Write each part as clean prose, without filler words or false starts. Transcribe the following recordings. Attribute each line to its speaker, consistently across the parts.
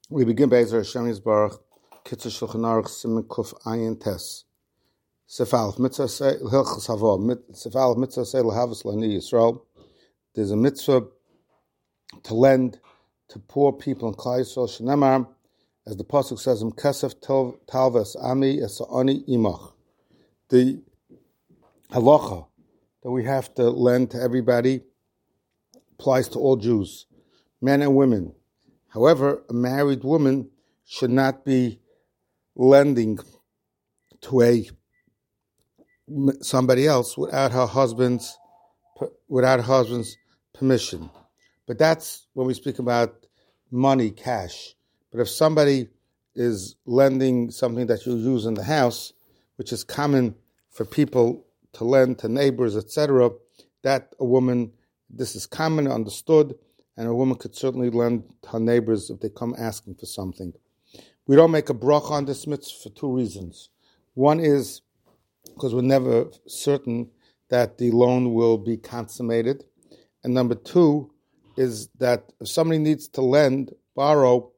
Speaker 1: We begin Be'ezer Hashem Yisbarach, Kitzur Shulchan Aruch Siman Kuf Ayin Tes. Sefalef Mitzvah Say Hilchos Havo. Sefalef Mitzvah Say L'Havas L'Ani Yisrael. There's a mitzvah to lend to poor people in Klal Yisrael. Shenemar, as the pasuk says, Kesef Talves Ami Es Ani Imach. The halacha that we have to lend to everybody applies to all Jews, men and women. However, a married woman should not be lending to somebody else without her husband's permission. But that's when we speak about money, cash. But if somebody is lending something that you use in the house, which is common for people to lend to neighbors, etc., this is common, understood, and a woman could certainly lend to her neighbors if they come asking for something. We don't make a bracha on this mitzvah for two reasons. One is because we're never certain that the loan will be consummated. And number two is that if somebody needs to borrow,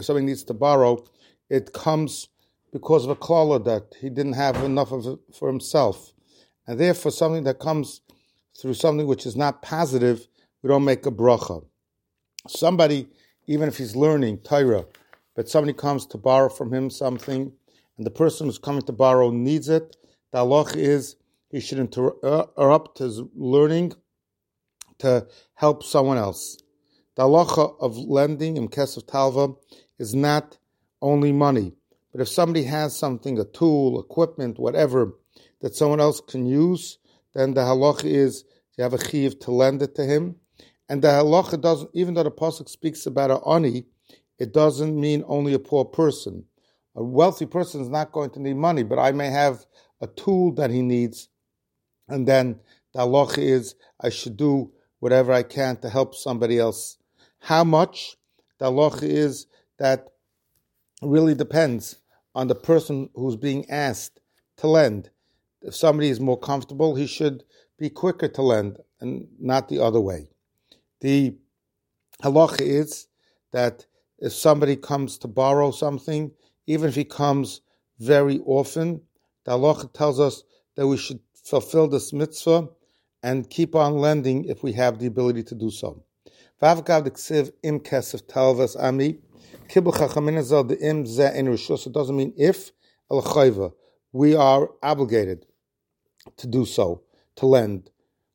Speaker 1: it comes because of a klala that he didn't have enough of it for himself. And therefore, something that comes through something which is not positive, we don't make a bracha. Somebody, even if he's learning Torah, but somebody comes to borrow from him something, and the person who's coming to borrow needs it, the halacha is he should interrupt his learning to help someone else. The halacha of lending in kesef talva is not only money, but if somebody has something, a tool, equipment, whatever, that someone else can use, then the halacha is you have a chiyuv to lend it to him. And the halacha doesn't, even though the pasuk speaks about an ani, it doesn't mean only a poor person. A wealthy person is not going to need money, but I may have a tool that he needs, and then the halacha is I should do whatever I can to help somebody else. How much? The halacha is that really depends on the person who's being asked to lend. If somebody is more comfortable, he should be quicker to lend and not the other way. The halacha is that if somebody comes to borrow something, even if he comes very often, the halacha tells us that we should fulfill this mitzvah and keep on lending if we have the ability to do so. It doesn't mean if, we are obligated to do so, to lend.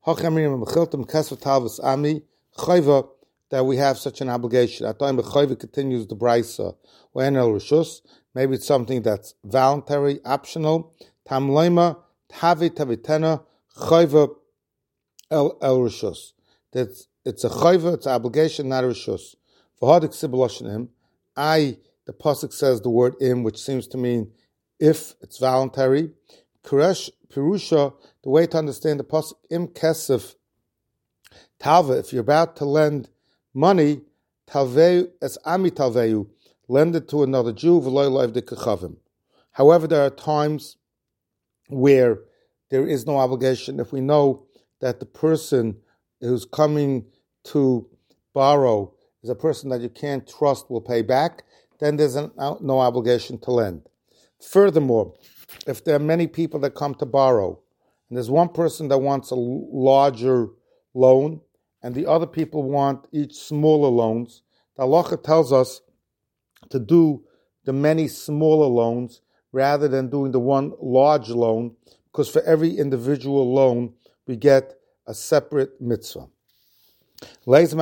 Speaker 1: That we have such an obligation. At time continues the brisa. Maybe it's something that's voluntary, optional. Tam loima tavi tavitena chayva el rishus. It's a chayva, it's an obligation, not a rishus. V'hadik sibuloshenim. The pasuk says the word im, which seems to mean if it's voluntary. Kuresh pirusha. The way to understand the pasuk im kesef talva. If you're about to lend money, talveu es ami talveu, lend it to another Jew. V'loy loiv dekachavim. However, there are times where there is no obligation. If we know that the person who's coming to borrow is a person that you can't trust will pay back, then there's no obligation to lend. Furthermore, if there are many people that come to borrow, and there's one person that wants a larger loan, and the other people want each smaller loans, the halacha tells us to do the many smaller loans rather than doing the one large loan, because for every individual loan, we get a separate mitzvah. And then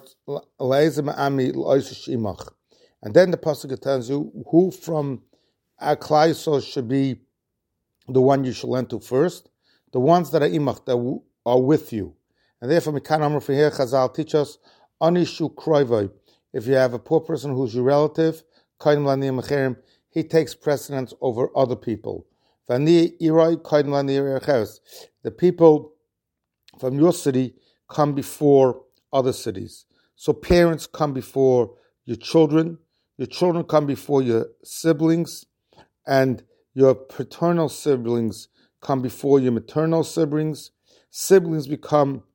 Speaker 1: the pasuk tells you who from our Klal Yisrael should be the one you should lend to first, the ones that are imach, that are with you. And therefore, Chazal teach us, anishu kroivoi. If you have a poor person who's your relative, he takes precedence over other people. The people from your city come before other cities. So parents come before your children come before your siblings, and your paternal siblings come before your maternal siblings. Siblings come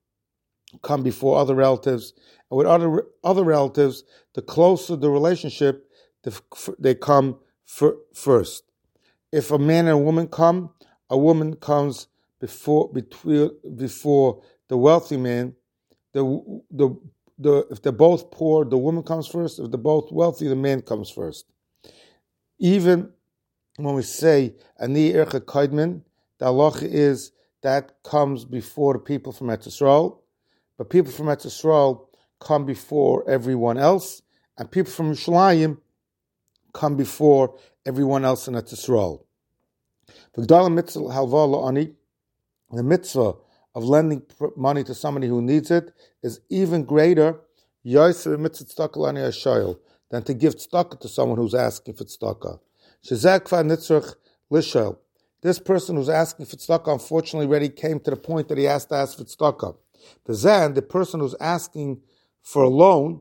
Speaker 1: before other relatives. And with other relatives, the closer the relationship, they come first. If a man and a woman come, a woman comes before the wealthy man. If they're both poor, the woman comes first. If they're both wealthy, the man comes first. Even when we say ani ircha kaidmin, the halacha is that comes before the people from Eretz Yisrael, but people from Eretz Yisrael come before everyone else, and people from Yerushalayim come before everyone else in Eretz Yisrael. The mitzvah of lending money to somebody who needs it is even greater than to give tzedakah to someone who's asking for tzedakah. This person who's asking for tzedakah unfortunately already came to the point that he has to ask for tzedakah. The person who's asking for a loan,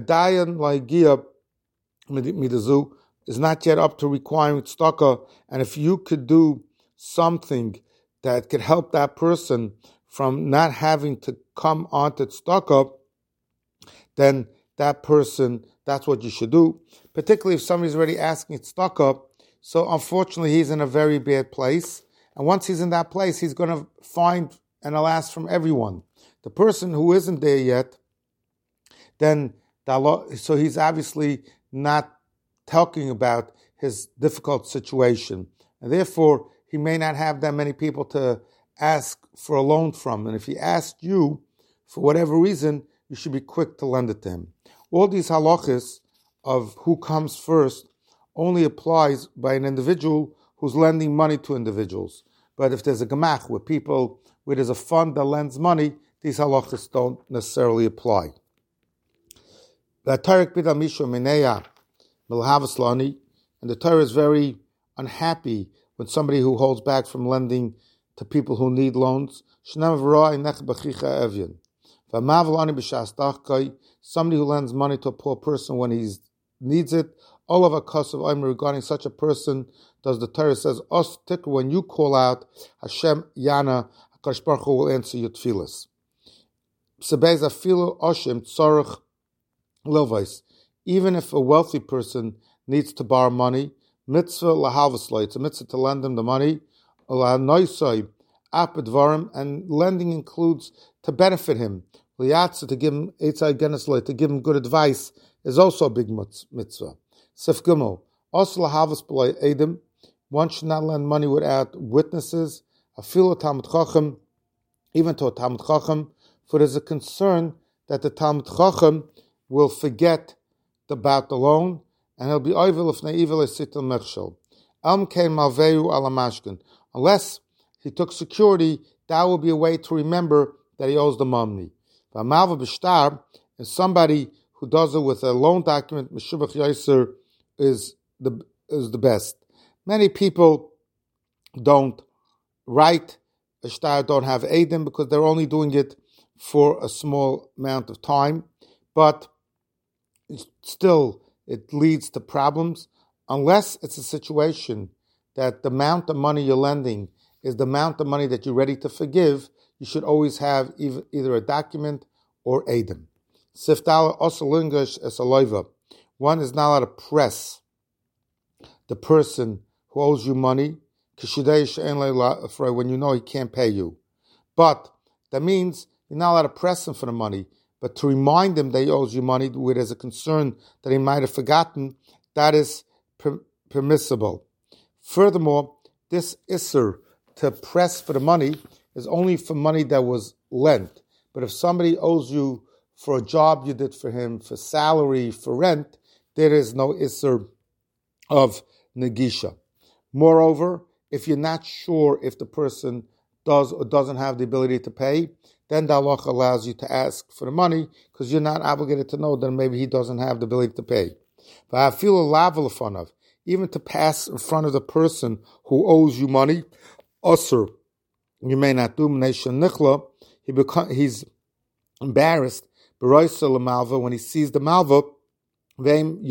Speaker 1: is not yet up to requiring tzedakah, and if you could do something that could help that person from not having to come onto tzedakah, then that person, that's what you should do. Particularly if somebody's already asking tzedakah, so unfortunately he's in a very bad place, and once he's in that place, he's going to find and he'll ask from everyone. The person who isn't there yet, then so he's obviously not talking about his difficult situation, and therefore he may not have that many people to ask for a loan from. And if he asked you, for whatever reason, you should be quick to lend it to him. All these halachas of who comes first only applies by an individual who's lending money to individuals. But if there's a gemach where there's a fund that lends money, these halachas don't necessarily apply. And the Torah is very unhappy when somebody who holds back from lending to people who need loans. Somebody who lends money to a poor person when he needs it, all of a cause of regarding such a person, does the Torah says, when you call out Hashem Yana, HaKadosh Baruch Hu will answer your tefillas. Even if a wealthy person needs to borrow money, mitzvah lahalvaslo, it's a mitzvah to lend him the money, and lending includes to benefit him. To give him to give him good advice is also a big mitzvah. Sif Gimel, also lahavas b'lay edim, one should not lend money without witnesses. Afilu Talmid Chacham, even to a Talmid Chacham, for there's a concern that the Talmid Chacham will forget about the loan, and he'll be oivil if ne'ivil esitil mechshel. Elm kein malveu ala mashkin. Unless he took security, that will be a way to remember that he owes the money. V'amalva b'shtar, and somebody who does it with a loan document, meshubach yaiser, is the best. Many people don't write a shtar, don't have edim, because they're only doing it for a small amount of time, but still it leads to problems. Unless it's a situation that the amount of money you're lending is the amount of money that you're ready to forgive, you should always have either a document or edim. Siftala osalingash esaloiva. One is not allowed to press the person who owes you money when you know he can't pay you. But that means you're not allowed to press him for the money, but to remind him that he owes you money where there's a concern that he might have forgotten, that is permissible. Furthermore, this isser to press for the money is only for money that was lent. But if somebody owes you for a job you did for him, for salary, for rent, there is no isser of negisha. Moreover, if you're not sure if the person does or doesn't have the ability to pay, then the halacha allows you to ask for the money because you're not obligated to know that maybe he doesn't have the ability to pay. But I feel a lavel of fun of, even to pass in front of the person who owes you money, usr, you may not do nichla. He's embarrassed when he sees the malva, and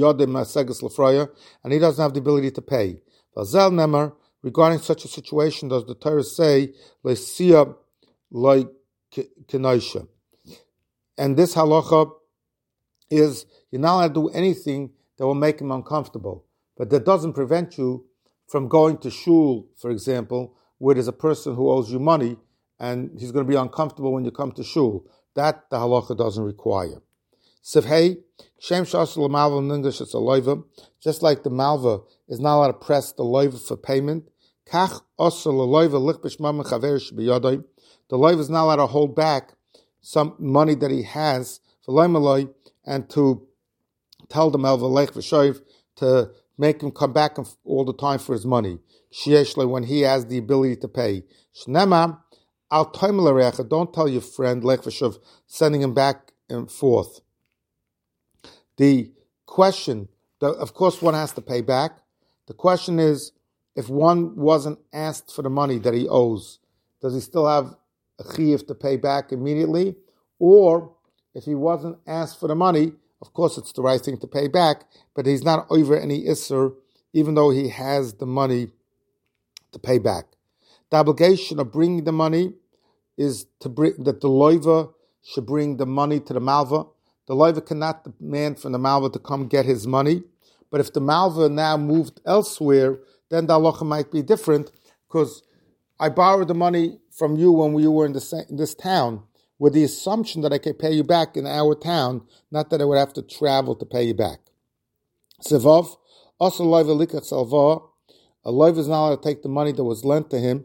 Speaker 1: he doesn't have the ability to pay. Regarding such a situation, does the Torah say, Lesia like Kenosha? And this halacha is, you're not allowed to do anything that will make him uncomfortable. But that doesn't prevent you from going to shul, for example, where there's a person who owes you money and he's going to be uncomfortable when you come to shul. That the halacha doesn't require. Sivhei, Shem Shasal Malva in English, it's a loiva. Just like the malva is not allowed to press the loiva for payment, Kach Osal loiva lichbish mam chaver shbiyadai. The loiva is not allowed to hold back some money that he has for loimaloi and to tell the malva lech v'shoiv to make him come back all the time for his money. Shieshle, when he has the ability to pay. Shnema al toimelarecha. Don't tell your friend lech v'shoiv sending him back and forth. The question, of course, one has to pay back. The question is, if one wasn't asked for the money that he owes, does he still have a chiyuv to pay back immediately? Or if he wasn't asked for the money, of course it's the right thing to pay back, but he's not over any isser, even though he has the money to pay back. The obligation of bringing the money is to bring that the loiva should bring the money to the malva. The loiva cannot demand from the malva to come get his money, but if the malva now moved elsewhere, then the halacha might be different, because I borrowed the money from you when you were in this town, with the assumption that I could pay you back in our town, not that I would have to travel to pay you back. Sevov, also loiva likach salva. A loiva is not allowed to take the money that was lent to him,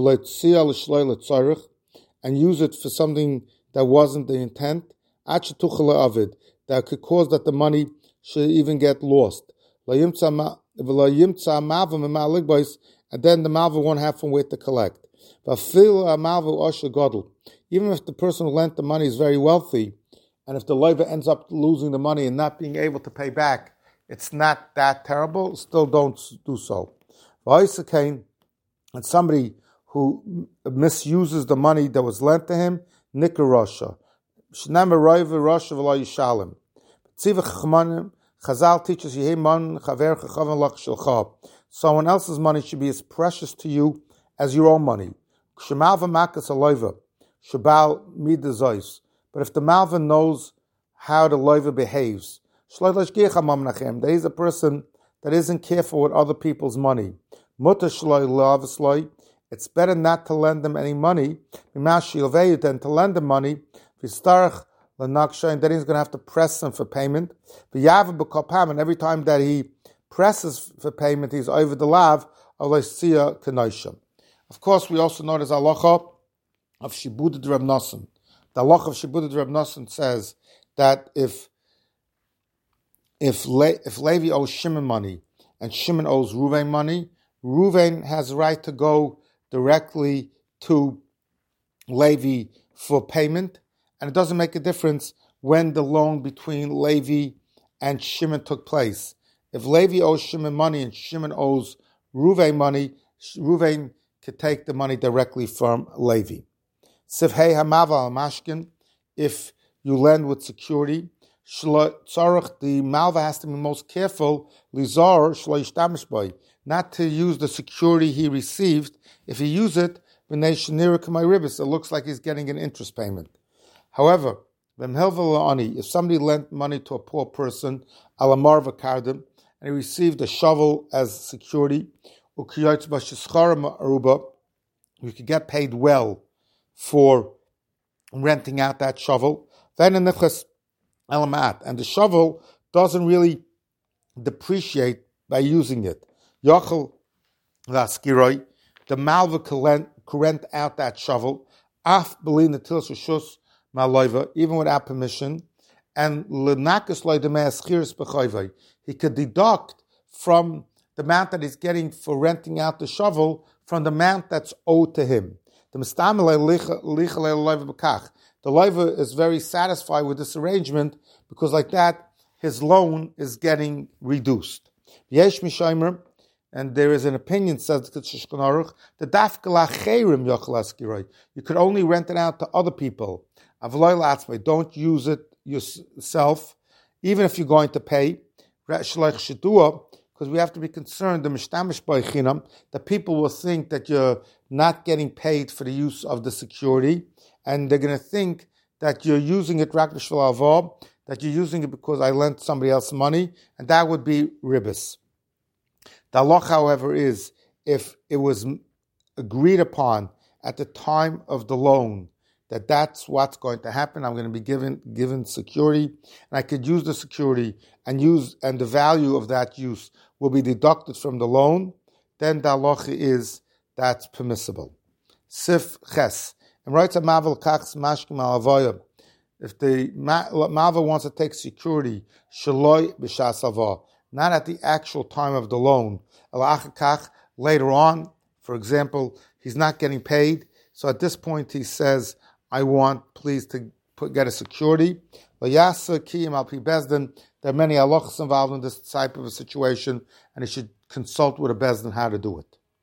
Speaker 1: and use it for something that wasn't the intent, that could cause that the money should even get lost. And then the malva won't have from where to collect. Even if the person who lent the money is very wealthy, and if the loiva ends up losing the money and not being able to pay back, it's not that terrible, still don't do so. And somebody who misuses the money that was lent to him, Nikar Rasha. Chazal teaches someone else's money should be as precious to you as your own money. But if the malva knows how the loiva behaves, there is a person that isn't careful with other people's money. It's better not to lend them any money than to lend them money. And then he's going to have to press them for payment. And every time that he presses for payment, he's over the lav of Lesia Kenoshim. Of course, we also know there's halacha of Shibud Reb Nosson. The halacha of Shibud Reb Nosson says that if Levi owes Shimon money and Shimon owes Ruvain money, Ruvain has the right to go directly to Levi for payment, and it doesn't make a difference when the loan between Levi and Shimon took place. If Levi owes Shimon money and Shimon owes Ruvain money, Ruvain could take the money directly from Levi. Sivhei Hamava al Mashkin, if you lend with security, the malva has to be most careful, not to use the security he received. If he uses it, it looks like he's getting an interest payment. However, if somebody lent money to a poor person, alamarva kardim, and he received a shovel as security, you could get paid well for renting out that shovel. Then and the shovel doesn't really depreciate by using it. The malva could rent out that shovel, even without permission, and he could deduct from the amount that he's getting for renting out the shovel from the amount that's owed to him. The loiva is very satisfied with this arrangement because like that, his loan is getting reduced. And there is an opinion, says the Shulchan Aruch, that you could only rent it out to other people. Don't use it yourself, even if you're going to pay. Because we have to be concerned, that people will think that you're not getting paid for the use of the security, and they're going to think that you're using it that you're using it because I lent somebody else money, and that would be ribis. The halacha, however, is if it was agreed upon at the time of the loan that that's what's going to happen, I'm going to be given security, and I could use the security and the value of that use will be deducted from the loan, then the halacha is that's permissible. Sif ches. And writes a mavel kachs mashkim al avoyah. If the mavel wants to take security, shaloi b'shas avah, not at the actual time of the loan, elachakach, later on, for example, he's not getting paid, so at this point he says, I want, please, to get a security. There are many halachas involved in this type of a situation, and he should consult with a bezdin how to do it.